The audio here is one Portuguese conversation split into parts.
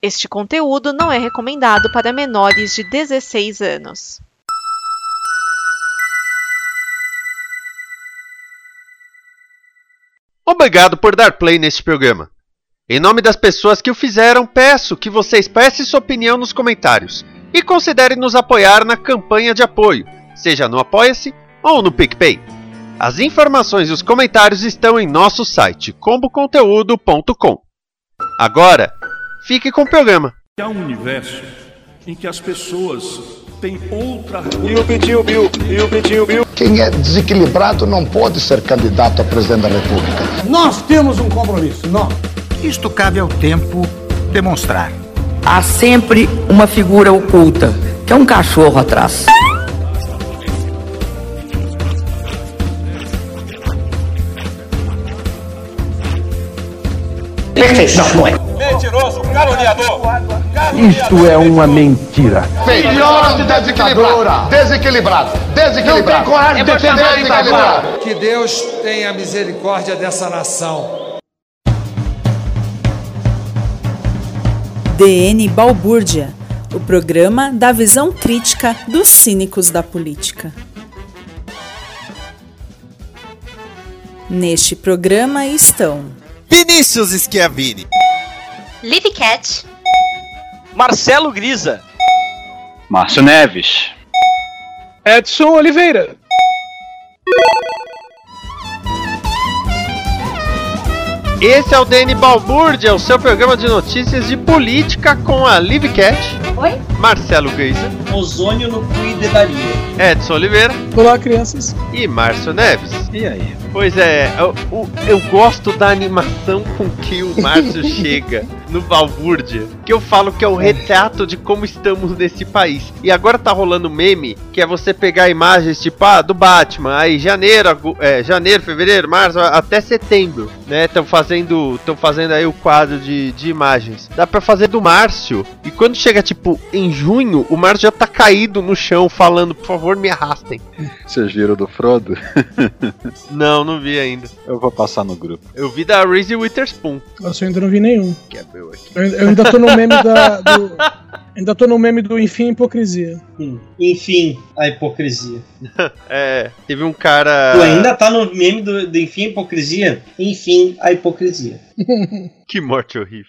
Este conteúdo não é recomendado para menores de 16 anos. Obrigado por dar play neste programa. Em nome das pessoas que o fizeram, peço que você expresse sua opinião nos comentários e considere nos apoiar na campanha de apoio, seja no Apoia-se ou no PicPay. As informações e os comentários estão em nosso site, comboconteúdo.com. Agora, fique com o programa. Há um universo em que as pessoas têm outra... E o Bitinho. Quem é desequilibrado não pode ser candidato a presidente da República. Nós temos um compromisso, nós. Isto cabe ao tempo demonstrar. Há sempre uma figura oculta, que é um cachorro atrás. Perfeição, não é? Mentiroso, caluniador. Isto é uma mentira. Filhote desequilibrado. Não tem coragem de defender desequilibrado. Que Deus tenha misericórdia dessa nação. DN Balbúrdia, o programa da visão crítica dos cínicos da política. Neste programa estão Vinícius Schiavini, Liv Cat, Marcelo Grisa, Márcio Neves, Edson Oliveira. Esse é o DN Balbúrdia, o seu programa de notícias de política com a Liv Cat, oi? Marcelo Grisa, Ozônio no cu e dedaria, Edson Oliveira, olá crianças, e Márcio Neves. E aí? Pois é, eu gosto da animação com que o Márcio chega no Balbúrdia, que eu falo que é o retrato de como estamos nesse país. E agora tá rolando meme, que é você pegar imagens tipo, do Batman, aí janeiro, fevereiro, março, até setembro, né? Estão fazendo aí o quadro de imagens. Dá pra fazer do Márcio, e quando chega tipo em junho, o Márcio já tá caído no chão falando, por favor me arrastem. Vocês viram do Frodo? Não vi ainda. Eu vou passar no grupo. Eu vi da Reese Witherspoon. Nossa, eu ainda não vi nenhum. Que é meu aqui. Eu ainda tô no meme ainda tô no meme do Enfim Hipocrisia. Enfim, a hipocrisia. Teve um cara... Tu ainda tá no meme do Enfim, a hipocrisia? Enfim, a hipocrisia. Que morte horrível.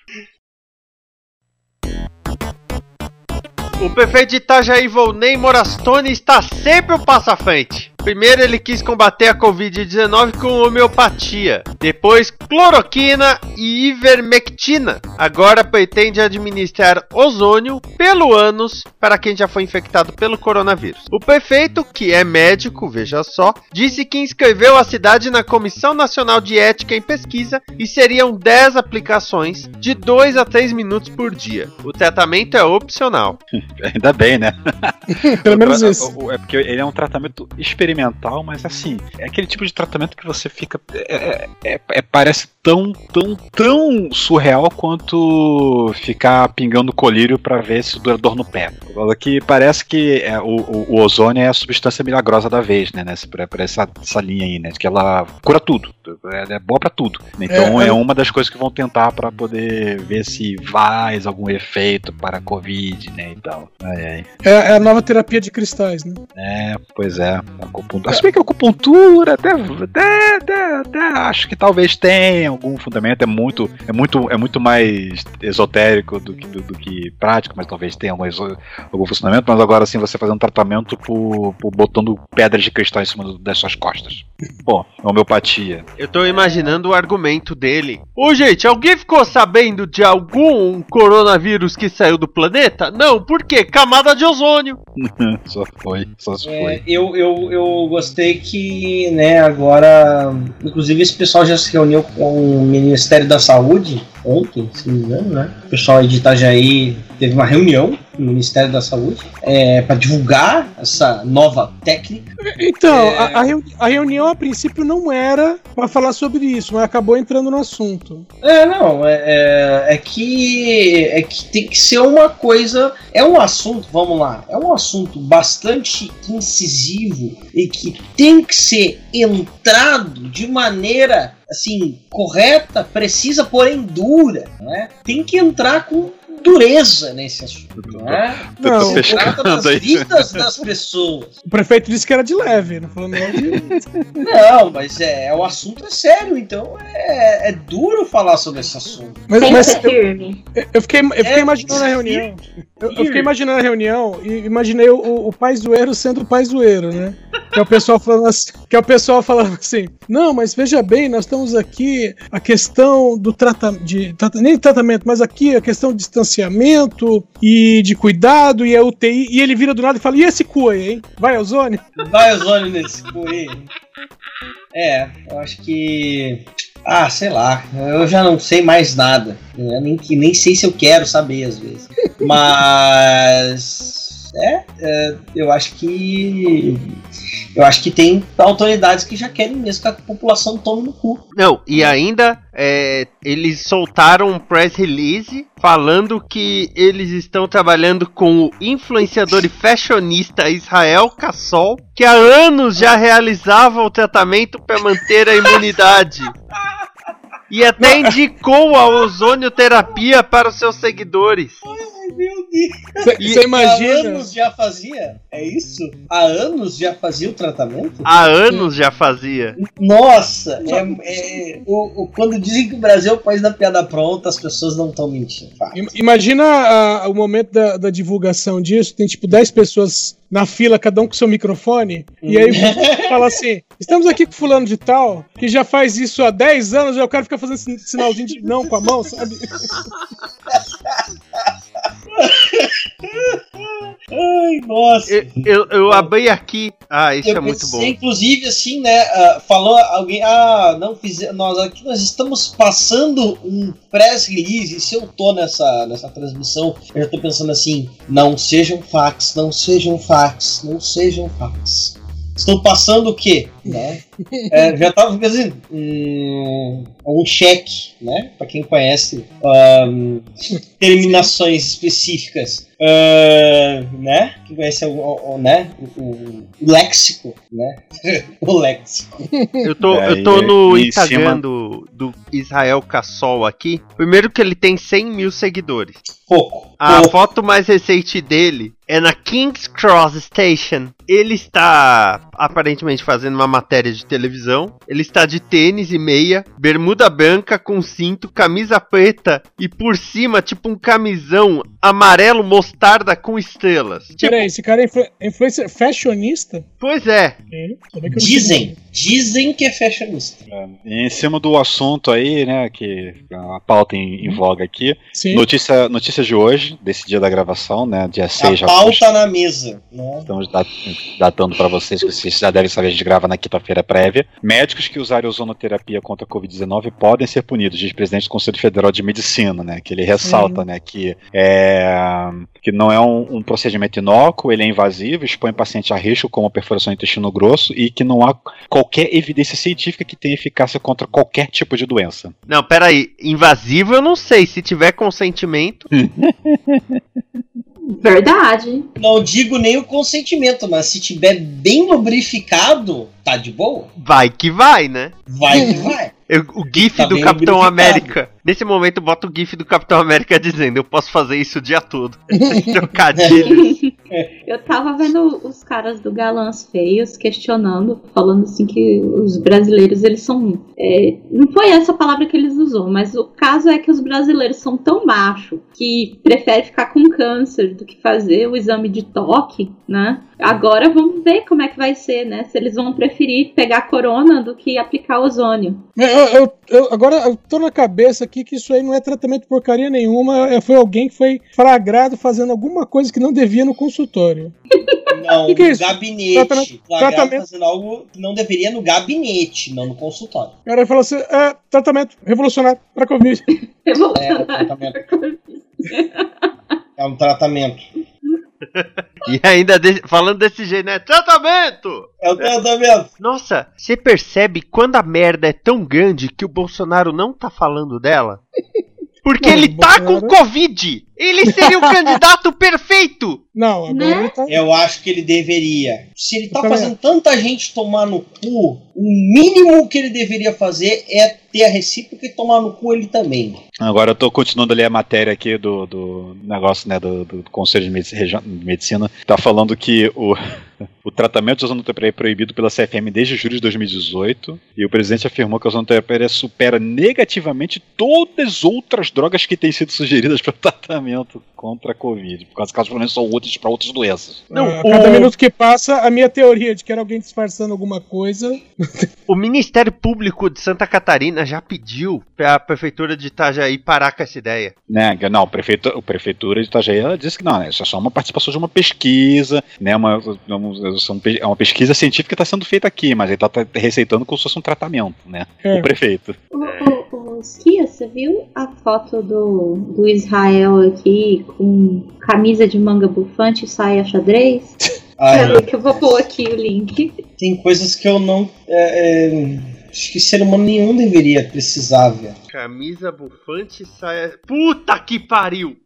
O prefeito de Itajaí, Volney Morastone, está sempre um passo à frente. Primeiro ele quis combater a Covid-19 com homeopatia, depois cloroquina e ivermectina. Agora pretende administrar ozônio pelo ânus para quem já foi infectado pelo coronavírus. O prefeito, que é médico, veja só, disse que inscreveu a cidade na Comissão Nacional de Ética em Pesquisa e seriam 10 aplicações de 2 a 3 minutos por dia. O tratamento é opcional. Ainda bem, né? Pelo menos isso. É porque ele é um tratamento experimental, mas assim, é aquele tipo de tratamento que você fica... parece tão surreal quanto ficar pingando colírio pra ver se dura dor no pé. Que parece que o ozônio é a substância milagrosa da vez, né? Pra essa linha aí, né? Que ela cura tudo. É boa pra tudo. Então é uma das coisas que vão tentar pra poder ver se faz algum efeito para a Covid, né? E tal. É a nova terapia de cristais, né? Pois é. Se bem que a acupuntura até acho que talvez tenha algum fundamento. É muito mais esotérico do que prático, mas talvez tenha algum funcionamento. Mas agora sim, você fazer um tratamento por botando pedras de cristal em cima das suas costas. Pô, homeopatia. Eu tô imaginando o argumento dele. Gente, alguém ficou sabendo de algum coronavírus que saiu do planeta? Não, por quê? Camada de ozônio. Só se foi. Eu gostei que, né, agora, inclusive esse pessoal já se reuniu com o Ministério da Saúde ontem, se não me engano, né? O pessoal aí de Itajaí teve uma reunião no Ministério da Saúde para divulgar essa nova técnica. Então, a reunião a princípio não era para falar sobre isso, mas acabou entrando no assunto. É que tem que ser uma coisa, é um assunto, vamos lá, é um assunto bastante incisivo e que tem que ser entrado de maneira assim correta, precisa, porém dura, né? Tem que entrar com dureza nesse assunto, né? Não, Se trata das vidas das pessoas. O prefeito disse que era de leve, não falou nada de... Não, mas o assunto é sério, então é duro falar sobre esse assunto. Mas eu fiquei imaginando a reunião. Eu fiquei imaginando a reunião e imaginei o pai zoeiro sendo o pai zoeiro, né? Que é o pessoal falando assim, não, mas veja bem, nós estamos aqui, a questão do nem tratamento, mas aqui a questão de distanciamento e de cuidado e a UTI, e ele vira do nada e fala, e esse cu aí, hein? Vai ozônio? Vai ozônio nesse cu aí. Eu acho que... sei lá, eu já não sei mais nada. Eu nem sei se eu quero saber às vezes. Mas... eu acho que tem autoridades que já querem mesmo que a população tome no cu. Não, e ainda eles soltaram um press release falando que eles estão trabalhando com o influenciador e fashionista Israel Kassol, que há anos já realizava o tratamento para manter a imunidade. E até indicou a ozonioterapia para os seus seguidores. Ai, meu Deus. Você imagina? Há anos já fazia? É isso? Há anos já fazia o tratamento? Há anos já fazia. Nossa! Quando dizem que o Brasil é o país da piada pronta, as pessoas não estão mentindo. Imagina o momento da divulgação disso. Tem tipo 10 pessoas na fila, cada um com seu microfone. E aí fala assim, estamos aqui com fulano de tal, que já faz isso há 10 anos, e o cara fica fazendo sinalzinho de não com a mão, sabe? Ai, nossa. Eu abri aqui. Isso é muito bom. Inclusive, assim, né? Falou alguém. Nós estamos passando um press release. E se eu tô nessa transmissão, eu já tô pensando assim: não sejam fax, não sejam fax, não sejam fax. Estão passando o quê? Né? Já tava pensando um cheque, né? Para quem conhece terminações específicas, né? Quem conhece o léxico, né? O léxico. Eu tô no Instagram do Israel Kassol aqui. Primeiro que ele tem 100 mil seguidores. A foto mais recente dele é na King's Cross Station. Ele está aparentemente fazendo uma matéria de televisão. Ele está de tênis e meia, bermuda branca com cinto, camisa preta e por cima tipo um camisão amarelo mostarda com estrelas. Peraí, esse cara é influencer fashionista? Pois é. Dizem que é fashionista. Em cima do assunto aí, né, que a pauta em voga aqui. Sim. Notícia de hoje, desse dia da gravação, né, dia 6 de agosto. A pauta na mesa. Né? Estamos datando para vocês, que vocês já devem saber, a gente grava na quinta-feira prévia. Médicos que usarem ozonoterapia contra a Covid-19 podem ser punidos, diz o presidente do Conselho Federal de Medicina, né, que ele ressalta, né, que não é um procedimento inócuo, ele é invasivo, expõe o paciente a risco como a perfuração do intestino grosso e que não há qualquer evidência científica que tenha eficácia contra qualquer tipo de doença. Não, peraí, invasivo eu não sei, se tiver consentimento... Verdade. Não digo nem o consentimento, mas se tiver bem lubrificado, tá de boa. Vai que vai, né? Vai que vai. O GIF do Capitão América. Nesse momento bota o GIF do Capitão América dizendo: eu posso fazer isso o dia todo. Trocadilhos. Eu tava vendo os caras do Galãs Feios questionando, falando assim que os brasileiros, eles são... não foi essa palavra que eles usou, mas o caso é que os brasileiros são tão machos que preferem ficar com câncer do que fazer o exame de toque, né? Agora vamos ver como é que vai ser, né? Se eles vão preferir pegar corona do que aplicar ozônio. Agora eu tô na cabeça aqui que isso aí não é tratamento porcaria nenhuma. Foi alguém que foi flagrado fazendo alguma coisa que não devia no consultório. Não, que é no gabinete. Flagrado fazendo algo que não deveria no gabinete, não no consultório. O cara falou assim: tratamento revolucionário pra Covid. É um tratamento. E ainda falando desse jeito, né? Tratamento! É o tratamento! Nossa, você percebe quando a merda é tão grande que o Bolsonaro não tá falando dela? Porque ele tá com Covid! Ele seria o candidato perfeito! Não, agora ele tá... Eu acho que ele deveria. Se ele tá fazendo tanta gente tomar no cu, O mínimo que ele deveria fazer é ter a recíproca e tomar no cu ele também. Agora eu tô continuando a ler a matéria aqui do negócio, né, do Conselho de Medicina. Tá falando que o tratamento de ozonoterapia é proibido pela CFM desde julho de 2018 e o presidente afirmou que a ozonoterapia supera negativamente todas as outras drogas que têm sido sugeridas para o tratamento contra a Covid, por causa que elas pelo menos são úteis para outras doenças. A cada minuto que passa, a minha teoria de que era alguém disfarçando alguma coisa... O Ministério Público de Santa Catarina já pediu para a Prefeitura de Itajaí parar com essa ideia. Né, não, a Prefeitura de Itajaí ela disse que não, né, isso é só uma participação de uma pesquisa, né, é uma pesquisa científica que está sendo feita aqui, mas ele está receitando como se fosse um tratamento, né, o prefeito. Skia, você viu a foto do Israel aqui com camisa de manga bufante e saia xadrez? Que eu vou pôr aqui o link. Tem coisas que eu não... acho que ser humano nenhum deveria precisar, velho. Camisa bufante e saia... Puta que pariu!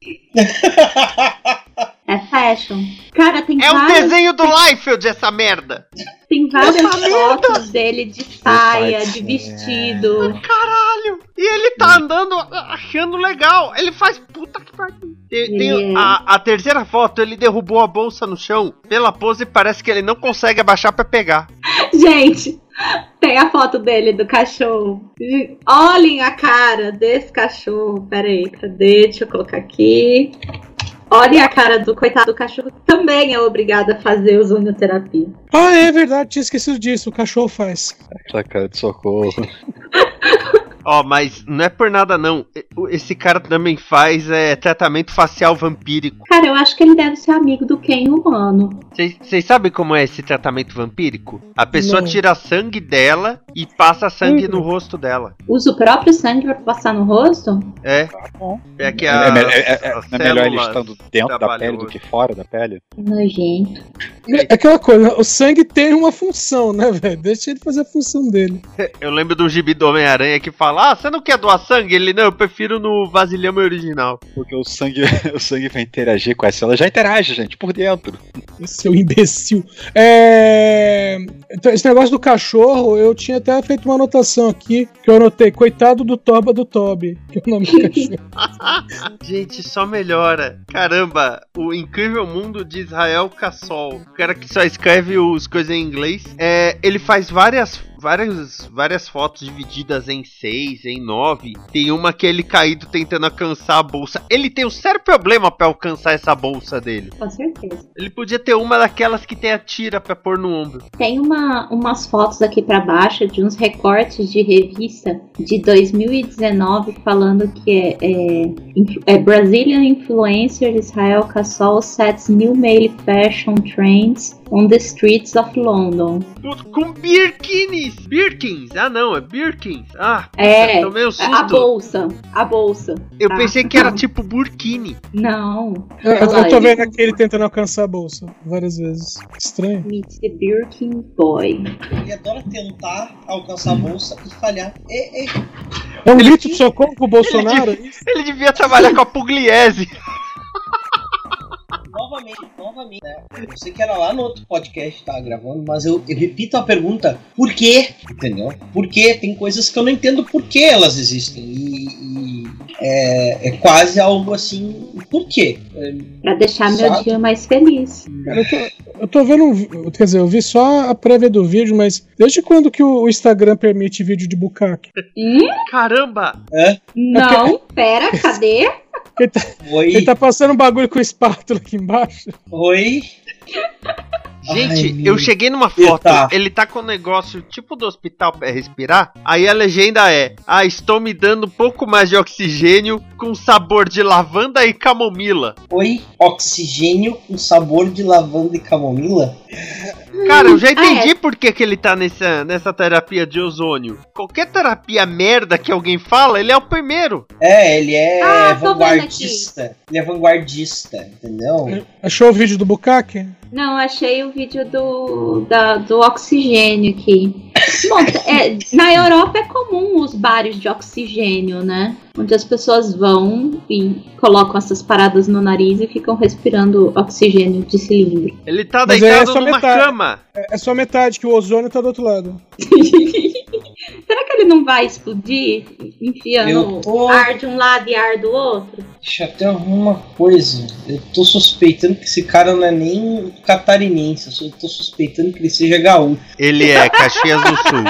É fashion. Cara, tem o desenho do Liefeld, essa merda! Tem várias fotos dele de saia, de vestido. Caralho! E ele tá andando achando legal. Ele faz puta que pariu. A terceira foto, ele derrubou a bolsa no chão. Pela pose, parece que ele não consegue abaixar pra pegar. Gente, tem a foto dele do cachorro. Olhem a cara desse cachorro. Pera aí, cadê? Deixa eu colocar aqui. Olhem a cara do coitado do cachorro, que também é obrigado a fazer ozonioterapia. Ah, é verdade, tinha esquecido disso, o cachorro faz. Aquela cara de socorro. Mas não é por nada não. Esse cara também faz tratamento facial vampírico. Cara, eu acho que ele deve ser amigo do Ken humano. Vocês sabem como é esse tratamento vampírico? A pessoa tira sangue dela e passa sangue no rosto dela. Usa o próprio sangue pra passar no rosto? É. É que é melhor ele estando dentro da pele do que fora da pele? Nojento. É aquela coisa, o sangue tem uma função, né, velho? Deixa ele fazer a função dele. Eu lembro do gibi do Homem-Aranha que fala: você não quer doar sangue? Ele, não, eu prefiro no vasilhame original. Porque o sangue vai interagir com essa. Ela já interage, gente, por dentro. Seu imbecil. Então, esse negócio do cachorro, eu tinha até feito uma anotação aqui, que eu anotei: coitado do Toba do Toby, que é o nome do cachorro. Gente, só melhora. Caramba, o incrível mundo de Israel Cassol. O cara que só escreve as coisas em inglês. Ele faz várias fotos divididas em 6, em 9. Tem uma que ele caído tentando alcançar a bolsa. Ele tem um sério problema pra alcançar essa bolsa dele. Com certeza. Ele podia ter uma daquelas que tem a tira pra pôr no ombro. Tem umas fotos aqui pra baixo de uns recortes de revista de 2019 falando que Brazilian influencer Israel Cassol sets new male fashion trends on the streets of London. Com Birkins! Ah não, é Birkins. Tomei um susto. A bolsa. Eu pensei que era tipo burkini. Não. Eu tô vendo aqui ele tentando alcançar a bolsa várias vezes. Estranho. Meet the Birkin Boy. Ele adora tentar alcançar a bolsa e falhar. É um grito de socorro pro Bolsonaro? Ele devia trabalhar com a Pugliese. Novamente, né? Eu sei que era lá no outro podcast que tava gravando, mas eu repito a pergunta: por quê? Entendeu? Por quê? Tem coisas que eu não entendo por que elas existem. E é quase algo assim. Por quê? Pra deixar meu dia mais feliz. Eu tô vendo, quer dizer, eu vi só a prévia do vídeo, mas desde quando que o Instagram permite vídeo de bucaque? Caramba! Não, pera, cadê? Ele tá passando um bagulho com espátula aqui embaixo. Oi? Gente, eu cheguei numa foto, ele tá com um negócio tipo do hospital pra respirar, aí a legenda é: estou me dando um pouco mais de oxigênio com sabor de lavanda e camomila. Oi? Oxigênio com sabor de lavanda e camomila? Cara, eu já entendi por que ele tá nessa terapia de ozônio. Qualquer terapia merda que alguém fala, ele é o primeiro. Ele é vanguardista. Ele é vanguardista, entendeu? Achou o vídeo do bucaque? Não, achei o vídeo do oxigênio aqui. Bom, na Europa é comum os bares de oxigênio, né? Onde as pessoas vão e colocam essas paradas no nariz e ficam respirando oxigênio de cilindro. Ele tá deitado numa cama. É só metade, que o ozônio tá do outro lado. Será que ele não vai explodir enfiando ar de um lado e ar do outro? Deixa eu ter alguma coisa. Eu tô suspeitando que esse cara não é nem catarinense. Eu tô suspeitando que ele seja gaúcho. Ele é Caxias do Sul.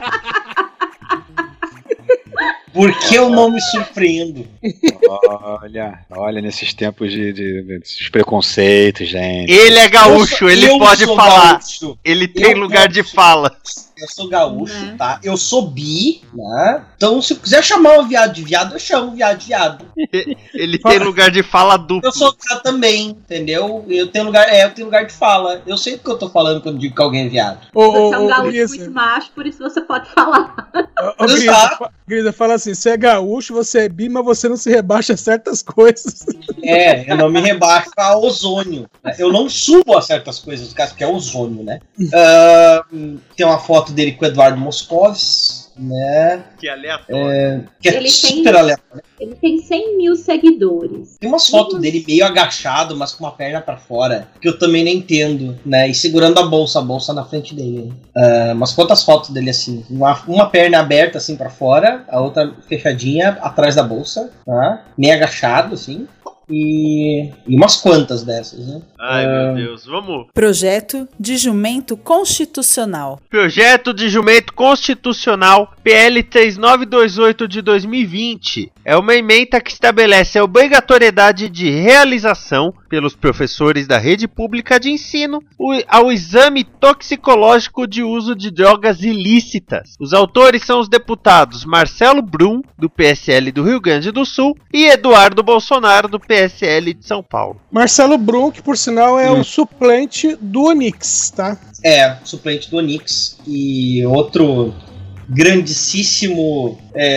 Por que eu não me surpreendo? Olha nesses tempos de preconceitos, gente. Ele é gaúcho, ele pode falar. Gaúcho. Ele tem lugar de fala. Eu sou gaúcho, tá? Eu sou bi, né? Então, se eu quiser chamar um viado de viado, eu chamo um viado de viado. Ele tem lugar de fala duplo. Eu sou viado também, entendeu? Eu tenho lugar de fala. Eu sei o que eu tô falando quando digo que alguém é viado. Você é um gaúcho muito macho, por isso você pode falar. Grisa, fala assim, você é gaúcho, você é bi, mas você não se rebaixa a certas coisas. Eu não me rebaixo a ozônio. Eu não subo a certas coisas, porque é ozônio, né? Tem uma foto dele com o Eduardo Moscovis, né? Que aleatório. Super aleatório. Ele tem 100 mil seguidores. Tem umas fotos dele meio agachado, mas com uma perna pra fora, que eu também não entendo, né? E segurando a bolsa na frente dele. Mas quantas fotos dele assim? Uma perna aberta assim pra fora, a outra fechadinha atrás da bolsa, tá? Meio agachado assim. E umas quantas dessas, né? Ai, meu Deus, vamos. Projeto de Jumento Constitucional. Projeto de Jumento Constitucional PL 3928 de 2020. É uma emenda que estabelece a obrigatoriedade de realização pelos professores da rede pública de ensino ao exame toxicológico de uso de drogas ilícitas. Os autores são os deputados Marcelo Brum, do PSL do Rio Grande do Sul, e Eduardo Bolsonaro, do PSL de São Paulo. Marcelo Brum, que por sinal é o suplente do Onix, tá? Suplente do Onix. E outro grandíssimo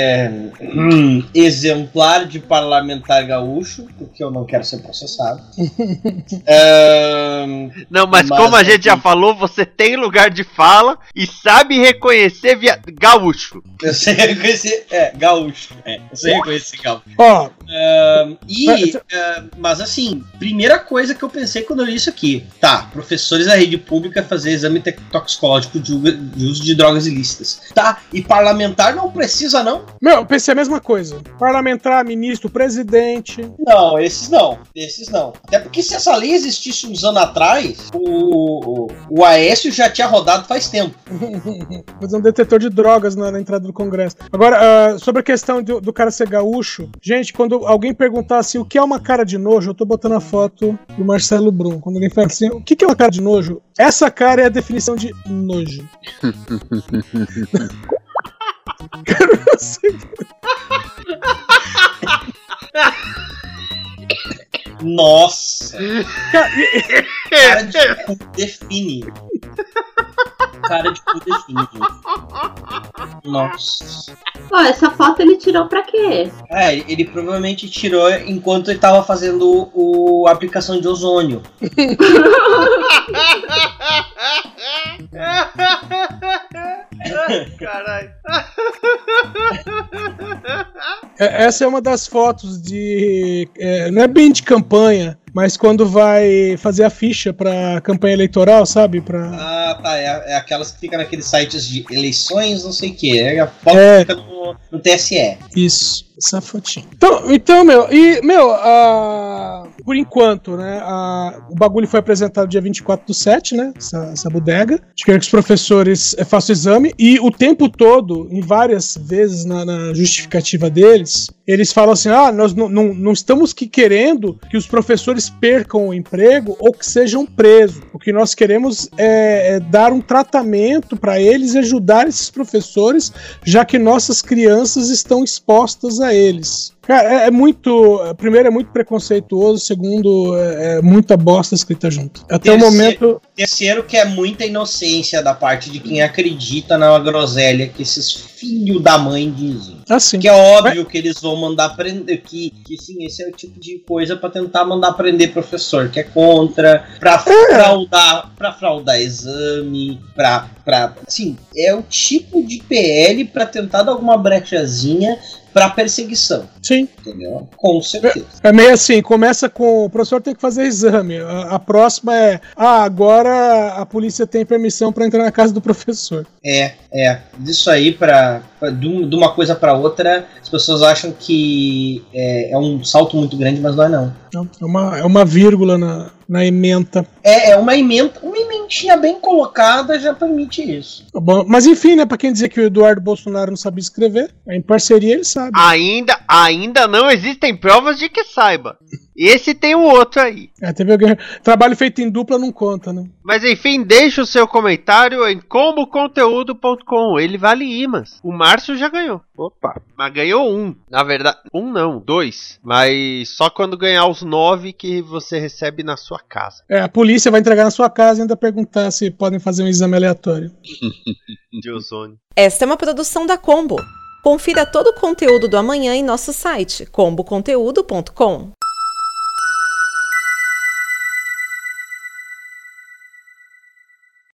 exemplar de parlamentar gaúcho, porque eu não quero ser processado. Não, mas como a gente já falou, você tem lugar de fala e sabe reconhecer gaúcho. Eu sei reconhecer gaúcho. Eu sei reconhecer gaúcho. Mas assim, primeira coisa que eu pensei quando eu li isso aqui, professores da rede pública fazer exame toxicológico de uso de drogas ilícitas. E parlamentar não precisa, não? Eu pensei a mesma coisa. Parlamentar, ministro, presidente. Não, esses não. Até porque se essa lei existisse uns anos atrás, o Aécio já tinha rodado faz tempo. Fazer um detetor de drogas na entrada do Congresso. Agora, sobre a questão do cara ser gaúcho, gente, quando alguém perguntar assim, o que é uma cara de nojo, eu tô botando a foto do Marcelo Brum. Quando alguém fala assim, o que é uma cara de nojo? Essa cara é a definição de nojo. Nossa! Cara de cu define. Cara de cu define. Nossa. Essa foto ele tirou pra quê? Ele provavelmente tirou enquanto ele tava fazendo a aplicação de ozônio. Caralho. Essa é uma das fotos de... não é bem de campanha, mas quando vai fazer a ficha pra campanha eleitoral, sabe? É aquelas que ficam naqueles sites de eleições, não sei o que. A foto fica no TSE. Isso, essa fotinha. Então, por enquanto, né? O bagulho foi apresentado dia 24/7, né? Essa bodega. A gente quer que os professores façam o exame e o tempo todo, em várias vezes na justificativa deles, eles falam assim, nós não estamos querendo que os professores percam o emprego ou que sejam presos. O que nós queremos é dar um tratamento para eles e ajudar esses professores, já que nossas crianças estão expostas a eles. Cara, primeiro é muito preconceituoso, segundo, é muita bosta escrita junto. Até o momento... Terceiro, que é muita inocência da parte de quem acredita na groselha que esses filhos da mãe dizem. Assim. Que é óbvio que eles vão mandar prender, que sim, esse é o tipo de coisa pra tentar mandar prender professor, que é contra, pra fraudar exame, assim, é o tipo de PL pra tentar dar alguma brechazinha pra perseguição. Sim. Entendeu? Com certeza. É meio assim, começa com o professor tem que fazer exame. A próxima é, agora a polícia tem permissão pra entrar na casa do professor. Disso aí, de uma coisa pra outra, as pessoas acham que é um salto muito grande, mas não é não. É uma vírgula na ementa. É uma ementinha bem colocada já permite isso. Bom, mas enfim, né, pra quem dizia que o Eduardo Bolsonaro não sabia escrever, em parceria ele sabe. Ainda não existem provas de que saiba. Esse tem o outro aí. Teve alguém... Trabalho feito em dupla não conta, né? Mas enfim, deixa o seu comentário em comboconteúdo.com. Ele vale imãs. O Márcio já ganhou. Opa. Mas ganhou 1. Na verdade, 1 não, 2. Mas só quando ganhar os 9 que você recebe na sua casa. A polícia vai entregar na sua casa e ainda perguntar se podem fazer um exame aleatório. De ozônio. Esta é uma produção da Combo. Confira todo o conteúdo do Amanhã em nosso site comboconteúdo.com.